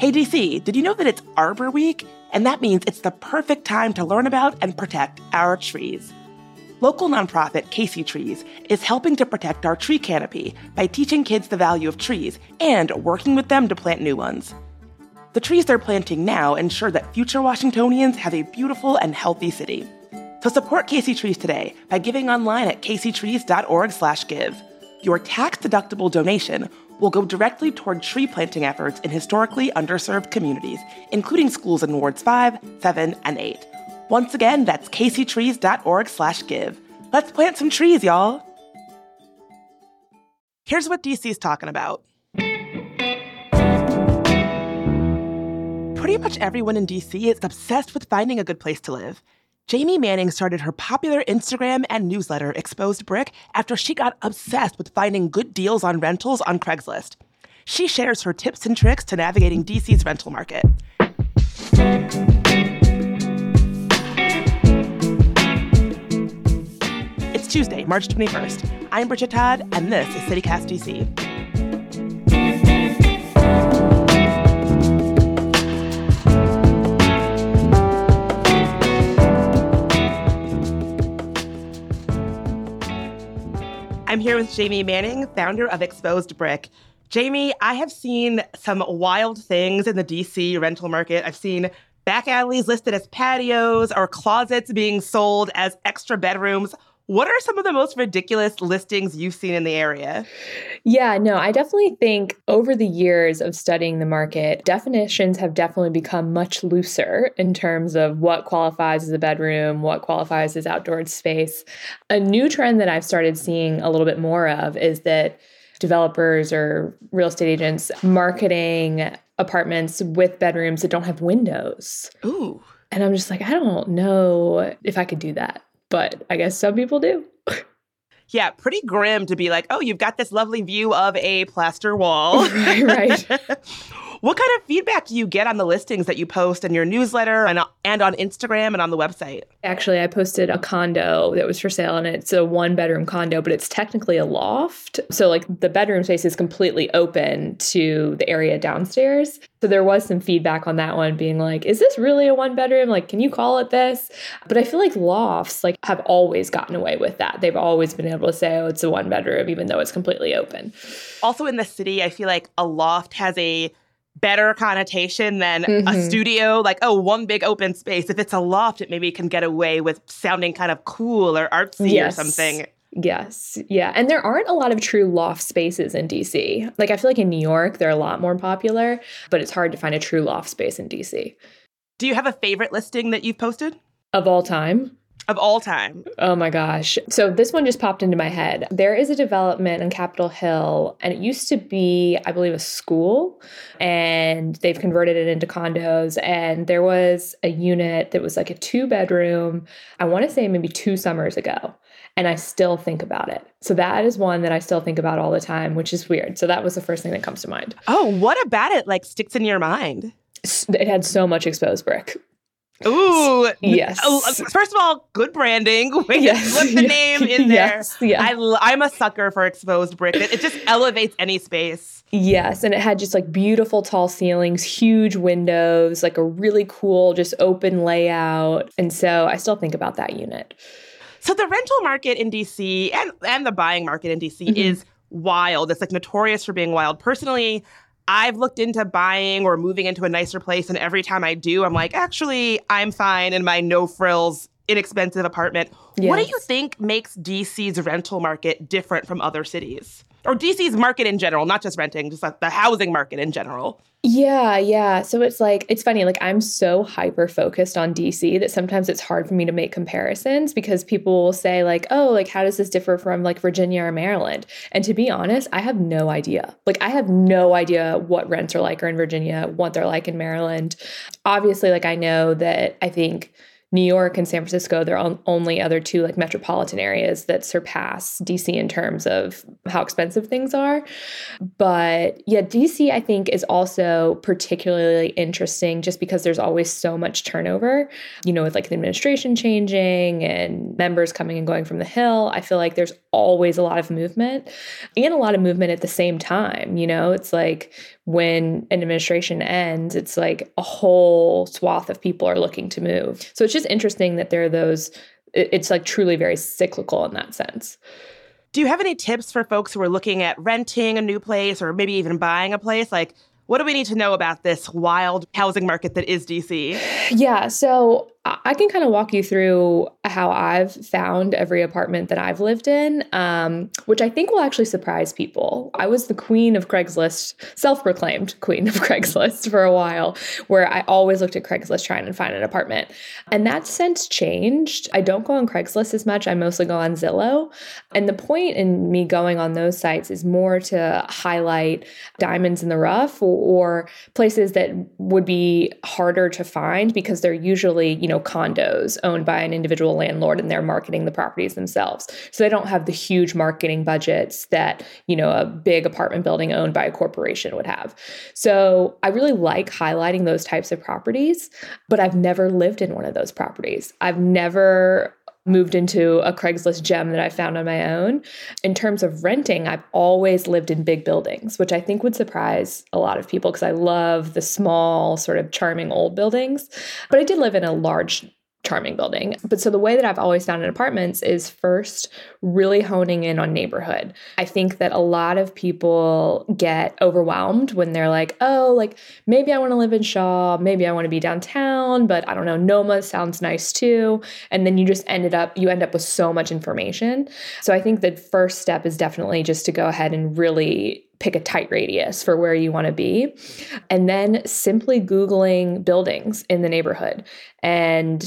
Hey DC, did you know that it's Arbor Week? And that means it's the perfect time to learn about and protect our trees. Local nonprofit Casey Trees is helping to protect our tree canopy by teaching kids the value of trees and working with them to plant new ones. The trees they're planting now ensure that future Washingtonians have a beautiful and healthy city. So support Casey Trees today by giving online at caseytrees.org/give. Your tax-deductible donation will go directly toward tree planting efforts in historically underserved communities, including schools in Wards 5, 7, and 8. Once again, that's caseytrees.org/give. Let's plant some trees, y'all. Here's what DC's talking about. Pretty much everyone in DC is obsessed with finding a good place to live. Jamie Manning started her popular Instagram and newsletter, Exposed Brick, after she got obsessed with finding good deals on rentals on Craigslist. She shares her tips and tricks to navigating DC's rental market. It's Tuesday, March 21st. I'm Bridget Todd, and this is CityCast DC. I'm here with Jamie Manning, founder of Exposed Brick. Jamie, I have seen some wild things in the DC rental market. I've seen back alleys listed as patios or closets being sold as extra bedrooms. What are some of the most ridiculous listings you've seen in the area? Yeah, no, I definitely think over the years of studying the market, definitions have definitely become much looser in terms of what qualifies as a bedroom, what qualifies as outdoor space. A new trend that I've started seeing a little bit more of is that developers or real estate agents marketing apartments with bedrooms that don't have windows. Ooh. And I'm just like, I don't know if I could do that, but I guess some people do. Yeah, pretty grim to be like, oh, you've got this lovely view of a plaster wall. Right. What kind of feedback do you get on the listings that you post in your newsletter and on Instagram and on the website? Actually, I posted a condo that was for sale, and it's a 1-bedroom condo, but it's technically a loft. So like the bedroom space is completely open to the area downstairs. So there was some feedback on that one being like, is this really a 1-bedroom? Like, can you call it this? But I feel like lofts like have always gotten away with that. They've always been able to say, oh, it's a 1-bedroom, even though it's completely open. Also in the city, I feel like a loft has a better connotation than a studio, like, oh, one big open space. If it's a loft, it maybe can get away with sounding kind of cool or artsy or something. Yes. Yeah. And there aren't a lot of true loft spaces in DC. Like, I feel like in New York, they're a lot more popular, but it's hard to find a true loft space in DC. Do you have a favorite listing that you've posted? Of all time? Of all time. Oh my gosh. So this one just popped into my head. There is a development on Capitol Hill, and it used to be, I believe, a school, and they've converted it into condos. And there was a unit that was like a 2-bedroom, I want to say maybe 2 summers ago. And I still think about it. So that is one that I still think about all the time, which is weird. So that was the first thing that comes to mind. Oh, what about it like sticks in your mind? It had so much exposed brick. Ooh. Yes. First of all, good branding. Yes. Put the name in there. Yes. Yeah. I'm a sucker for exposed brick. It just elevates any space. Yes. And it had just like beautiful tall ceilings, huge windows, like a really cool, just open layout. And so I still think about that unit. So the rental market in DC and the buying market in DC is wild. It's like notorious for being wild. Personally, I've looked into buying or moving into a nicer place, and every time I do, I'm like, actually, I'm fine in my no-frills, inexpensive apartment. Yes. What do you think makes DC's rental market different from other cities? Or DC's market in general, not just renting, just like the housing market in general? Yeah. So it's like, it's funny, like I'm so hyper-focused on DC that sometimes it's hard for me to make comparisons because people will say like, oh, like how does this differ from like Virginia or Maryland? And to be honest, I have no idea. Like I have no idea what rents are like in Virginia, what they're like in Maryland. Obviously, like I know that I think New York and San Francisco, they're only other 2 like metropolitan areas that surpass DC in terms of how expensive things are. But yeah, DC I think is also particularly interesting just because there's always so much turnover, you know, with like the administration changing and members coming and going from the Hill. I feel like there's always a lot of movement and a lot of movement at the same time. You know, it's like when an administration ends, it's like a whole swath of people are looking to move. So it's just interesting that there are those, it's like truly very cyclical in that sense. Do you have any tips for folks who are looking at renting a new place or maybe even buying a place? Like, what do we need to know about this wild housing market that is DC? Yeah, so I can kind of walk you through how I've found every apartment that I've lived in, which I think will actually surprise people. I was the queen of Craigslist, self-proclaimed queen of Craigslist for a while, where I always looked at Craigslist trying to find an apartment. And that's since changed. I don't go on Craigslist as much. I mostly go on Zillow. And the point in me going on those sites is more to highlight diamonds in the rough or places that would be harder to find because they're usually, condos owned by an individual landlord and they're marketing the properties themselves. So they don't have the huge marketing budgets that, a big apartment building owned by a corporation would have. So I really like highlighting those types of properties, but I've never lived in one of those properties. I've never moved into a Craigslist gem that I found on my own. In terms of renting, I've always lived in big buildings, which I think would surprise a lot of people because I love the small, sort of charming old buildings. But I did live in a large, charming building. But so the way that I've always found in apartments is first really honing in on neighborhood. I think that a lot of people get overwhelmed when they're like, oh, like maybe I want to live in Shaw, maybe I want to be downtown, but I don't know, Noma sounds nice too. And then you end up with so much information. So I think the first step is definitely just to go ahead and really pick a tight radius for where you want to be. And then simply Googling buildings in the neighborhood. And,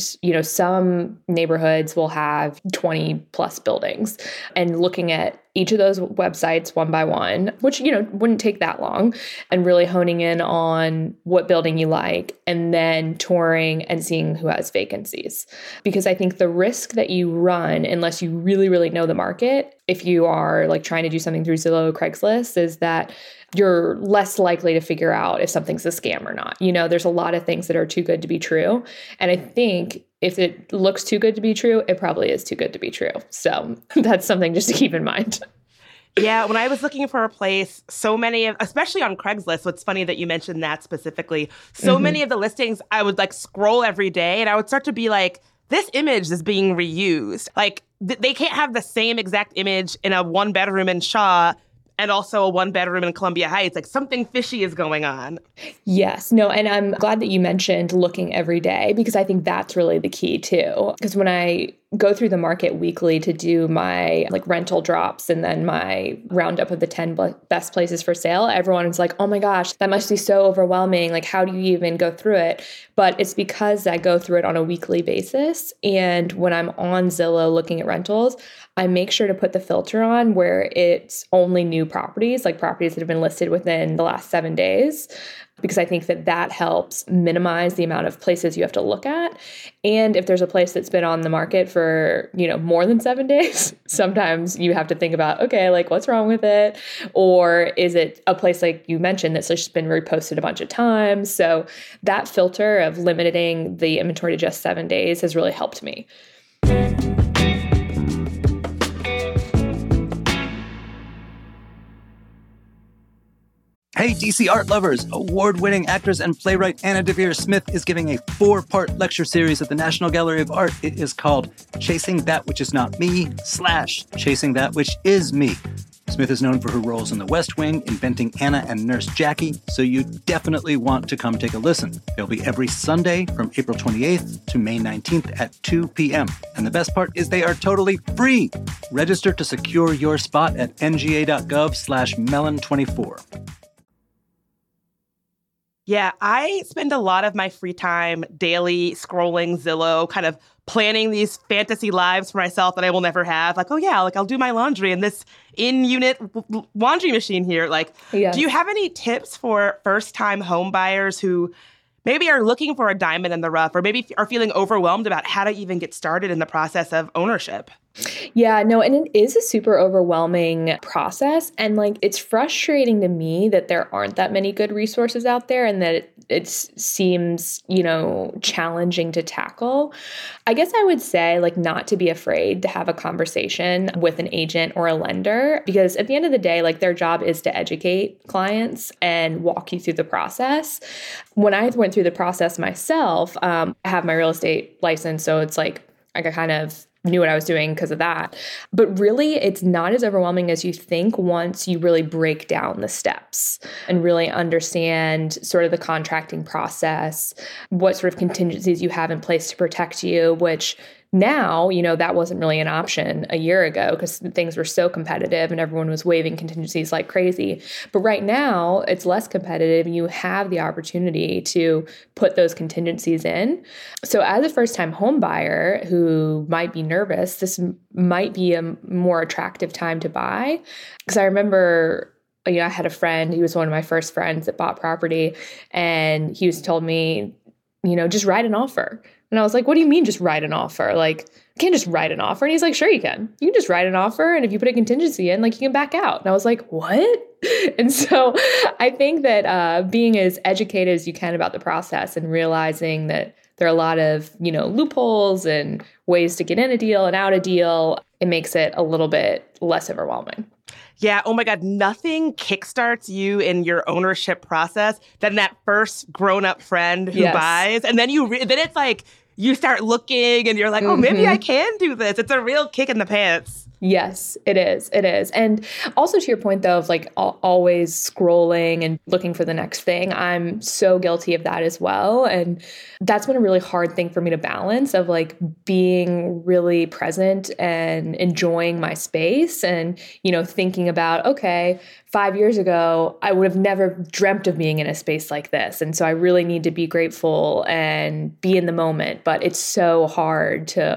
some neighborhoods will have 20 plus buildings and looking at each of those websites one by one, which, wouldn't take that long, and really honing in on what building you like and then touring and seeing who has vacancies. Because I think the risk that you run, unless you really, really know the market, if you are like trying to do something through Zillow or Craigslist, is that you're less likely to figure out if something's a scam or not. There's a lot of things that are too good to be true. And I think if it looks too good to be true, it probably is too good to be true. So that's something just to keep in mind. Yeah, when I was looking for a place, so many of, especially on Craigslist, what's funny that you mentioned that specifically, so many of the listings, I would like scroll every day and I would start to be like, this image is being reused. Like they can't have the same exact image in a 1-bedroom in Shaw and also a 1-bedroom in Columbia Heights. Like something fishy is going on. Yes. No, and I'm glad that you mentioned looking every day because I think that's really the key too. Because when I go through the market weekly to do my like rental drops and then my roundup of the 10 best places for sale, everyone's like, oh my gosh, that must be so overwhelming. Like, how do you even go through it? But it's because I go through it on a weekly basis. And when I'm on Zillow looking at rentals, I make sure to put the filter on where it's only new properties, like properties that have been listed within the last 7 days, because I think that helps minimize the amount of places you have to look at. And if there's a place that's been on the market for, more than 7 days, sometimes you have to think about, okay, like what's wrong with it? Or is it a place like you mentioned that's just been reposted a bunch of times? So that filter of limiting the inventory to just 7 days has really helped me. Hey, DC art lovers! Award-winning actress and playwright Anna Deavere Smith is giving a 4-part lecture series at the National Gallery of Art. It is called Chasing That Which Is Not Me / Chasing That Which Is Me. Smith is known for her roles in The West Wing, Inventing Anna and Nurse Jackie, so you definitely want to come take a listen. It'll be every Sunday from April 28th to May 19th at 2 p.m. And the best part is they are totally free! Register to secure your spot at nga.gov/melon24. Yeah, I spend a lot of my free time daily scrolling Zillow, kind of planning these fantasy lives for myself that I will never have. Like, oh yeah, like I'll do my laundry in this in-unit laundry machine here. Like, yes. Do you have any tips for first-time home buyers who maybe are looking for a diamond in the rough or maybe are feeling overwhelmed about how to even get started in the process of ownership? Yeah, no, and it is a super overwhelming process. And like, it's frustrating to me that there aren't that many good resources out there and that it seems, challenging to tackle. I guess I would say like not to be afraid to have a conversation with an agent or a lender, because at the end of the day, like their job is to educate clients and walk you through the process. When I went through the process myself, I have my real estate license. So it's like I kind of knew what I was doing because of that. But really, it's not as overwhelming as you think once you really break down the steps and really understand sort of the contracting process, what sort of contingencies you have in place to protect you, which now, that wasn't really an option a year ago because things were so competitive and everyone was waiving contingencies like crazy. But right now, it's less competitive and you have the opportunity to put those contingencies in. So as a first-time home buyer who might be nervous, this might be a more attractive time to buy. Because I remember I had a friend, he was one of my first friends that bought property, and he told me, just write an offer. And I was like, what do you mean just write an offer? Like, you can't just write an offer. And he's like, sure you can. You can just write an offer. And if you put a contingency in, like you can back out. And I was like, what? And so I think that being as educated as you can about the process and realizing that there are a lot of, loopholes and ways to get in a deal and out a deal, it makes it a little bit less overwhelming. Yeah. Oh my God. Nothing kickstarts you in your ownership process than that first grown-up friend who buys. And then then it's like you start looking and you're like, oh, maybe I can do this. It's a real kick in the pants. Yes, it is. It is. And also to your point, though, of like always scrolling and looking for the next thing, I'm so guilty of that as well. And that's been a really hard thing for me to balance, of like being really present and enjoying my space and, thinking about, okay, 5 years ago, I would have never dreamt of being in a space like this. And so I really need to be grateful and be in the moment. But it's so hard to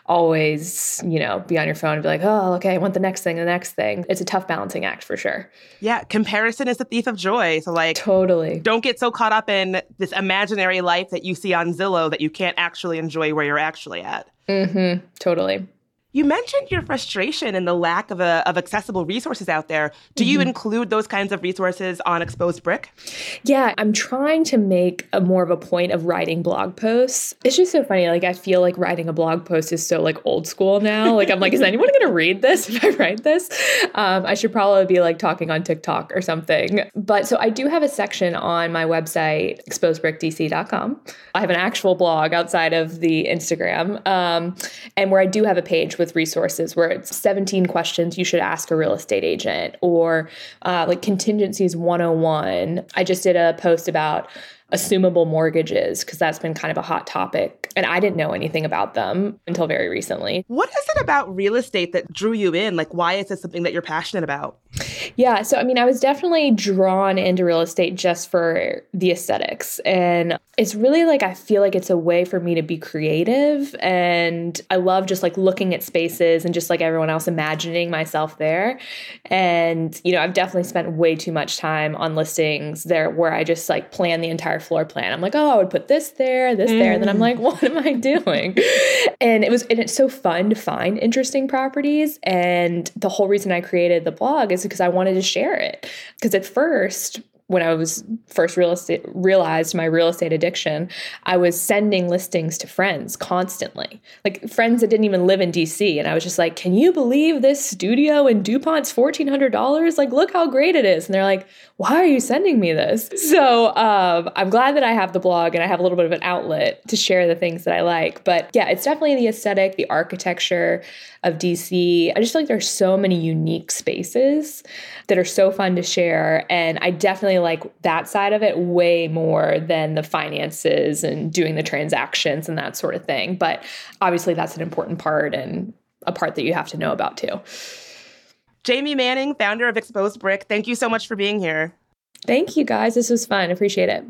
always, be on your phone and be like, oh, okay, I want the next thing, the next thing. It's a tough balancing act for sure. Yeah. Comparison is the thief of joy. So like, totally. Don't get so caught up in this imaginary life that you see on Zillow that you can't actually enjoy where you're actually at. Totally. You mentioned your frustration and the lack of accessible resources out there. Do you include those kinds of resources on Exposed Brick? Yeah, I'm trying to make more of a point of writing blog posts. It's just so funny. Like, I feel like writing a blog post is so like old school now. Like, I'm like, is anyone going to read this if I write this? I should probably be like talking on TikTok or something. But so I do have a section on my website, exposedbrickdc.com. I have an actual blog outside of the Instagram, and where I do have a page with resources where it's 17 questions you should ask a real estate agent, or like contingencies 101. I just did a post about assumable mortgages because that's been kind of a hot topic and I didn't know anything about them until very recently. What is it about real estate that drew you in? Like, why is this something that you're passionate about? Yeah. So, I was definitely drawn into real estate just for the aesthetics. And it's really like, I feel like it's a way for me to be creative. And I love just like looking at spaces and just like everyone else imagining myself there. And, I've definitely spent way too much time on listings there where I just like plan the entire floor plan. I'm like, oh, I would put this there. And then I'm like, what am I doing? And it's so fun to find interesting properties. And the whole reason I created the blog is because I wanted to share it. Because at first, when I was first realized my real estate addiction, I was sending listings to friends constantly, like friends that didn't even live in DC. And I was just like, can you believe this studio in DuPont's $1,400? Like, look how great it is. And they're like, why are you sending me this? So I'm glad that I have the blog and I have a little bit of an outlet to share the things that I like. But yeah, it's definitely the aesthetic, the architecture of DC. I just feel like there's so many unique spaces that are so fun to share. And I definitely like that side of it way more than the finances and doing the transactions and that sort of thing. But obviously that's an important part and a part that you have to know about too. Jamie Manning, founder of Exposed Brick, thank you so much for being here. Thank you, guys. This was fun. Appreciate it.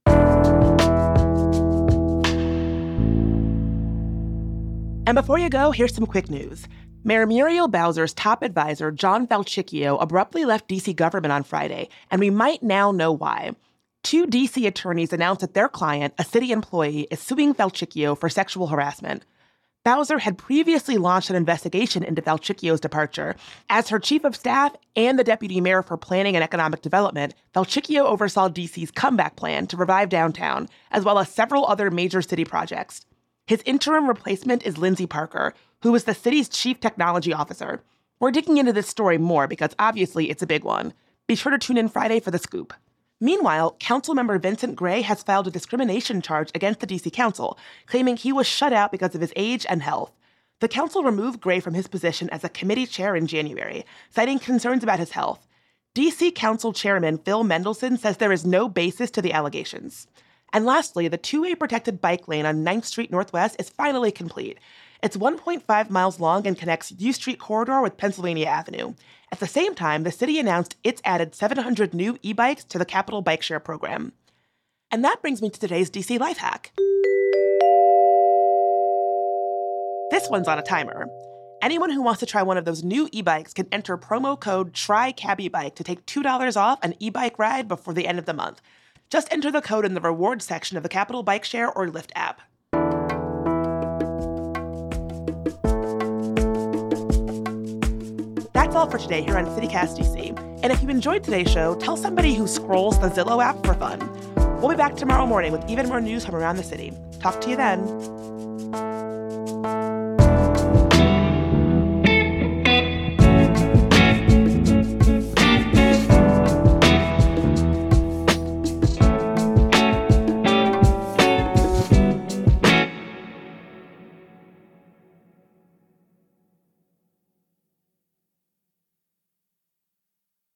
And before you go, here's some quick news. Mayor Muriel Bowser's top advisor, John Falchicchio, abruptly left D.C. government on Friday, and we might now know why. 2 D.C. attorneys announced that their client, a city employee, is suing Falchicchio for sexual harassment. Bowser had previously launched an investigation into Valchicchio's departure. As her chief of staff and the deputy mayor for planning and economic development, Valchicchio oversaw DC's comeback plan to revive downtown, as well as several other major city projects. His interim replacement is Lindsay Parker, who is the city's chief technology officer. We're digging into this story more because obviously it's a big one. Be sure to tune in Friday for the scoop. Meanwhile, Councilmember Vincent Gray has filed a discrimination charge against the D.C. Council, claiming he was shut out because of his age and health. The council removed Gray from his position as a committee chair in January, citing concerns about his health. D.C. Council Chairman Phil Mendelson says there is no basis to the allegations. And lastly, the two-way protected bike lane on 9th Street Northwest is finally complete. It's 1.5 miles long and connects U Street corridor with Pennsylvania Avenue. At the same time, the city announced it's added 700 new e-bikes to the Capital Bike Share program. And that brings me to today's DC Life Hack. This one's on a timer. Anyone who wants to try one of those new e-bikes can enter promo code TRYCABBYBIKE to take $2 off an e-bike ride before the end of the month. Just enter the code in the rewards section of the Capital Bike Share or Lyft app. That's all for today here on CityCast DC. And if you enjoyed today's show, tell somebody who scrolls the Zillow app for fun. We'll be back tomorrow morning with even more news from around the city. Talk to you then.